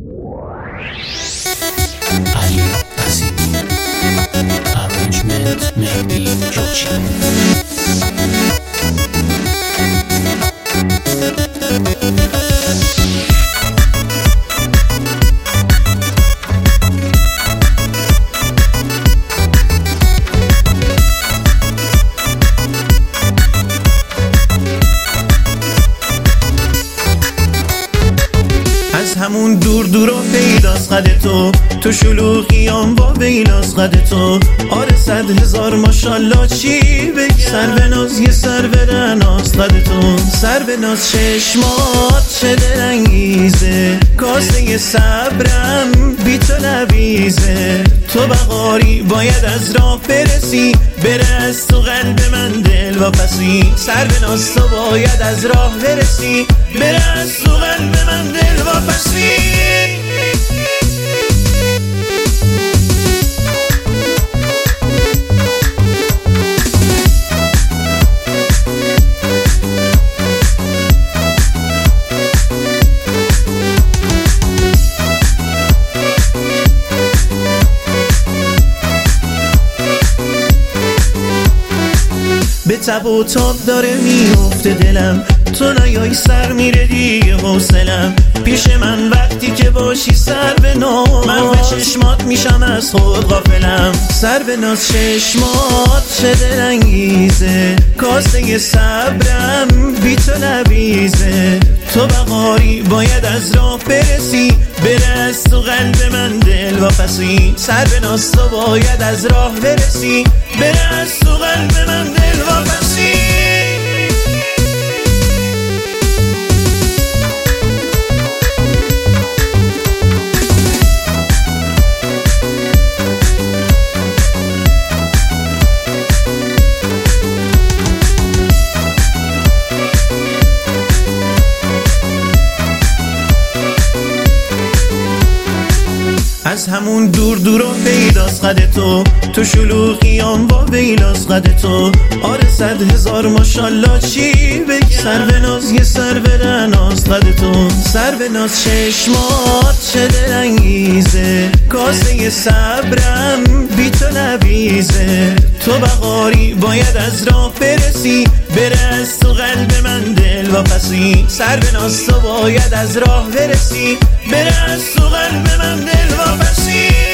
علی عظیمی Arrangement مهدی جوشی. همون دور دور و پیداست قد تو شلوغیام با ویلاست قد تو. آره 100,000 ماشالله چی بگم، سر به ناز یه سر به رناست قد تو. سر به ناز چشمات چه دلانگیزه، کاسه صبرم بی تو نبیزه. تو بهاری باید از راه برسی، بره از تو قلب من دل واپسی. سر به ناز تو باید از راه برسی، بره از تو قلب من دل واپسی. به تب و تاب داره میفته دلم، تو نیایی سر میره دیگه حوصلم. پیش من وقتی که باشی سر به ناز، من به چشمات میشم از خود غافلم. سر به ناز چشمات چه دلانگیزه، کاسه صبرم بی تو نبیزه. تو بهاری باید از راه برسی، بره از تو قلب من دل واپسی. سر به ناز تو باید از راه برسی، بره از تو قلب من دل واپسی. از همون دور دور و پیداست قد تو شلوغیام با ویلاست قد تو. آره 100,000 ماشالله چی بگم، سر به ناز یه سر به رناست قد تو. سر به ناز چشمات چه دلانگیزه، کاسه صبرم بی تو نبیزه. تو بهاری باید از راه برسی، بره از تو قلب من دل واپسی. سر به ناز تو باید از راه برسی، بره از تو قلب من دل واپسی.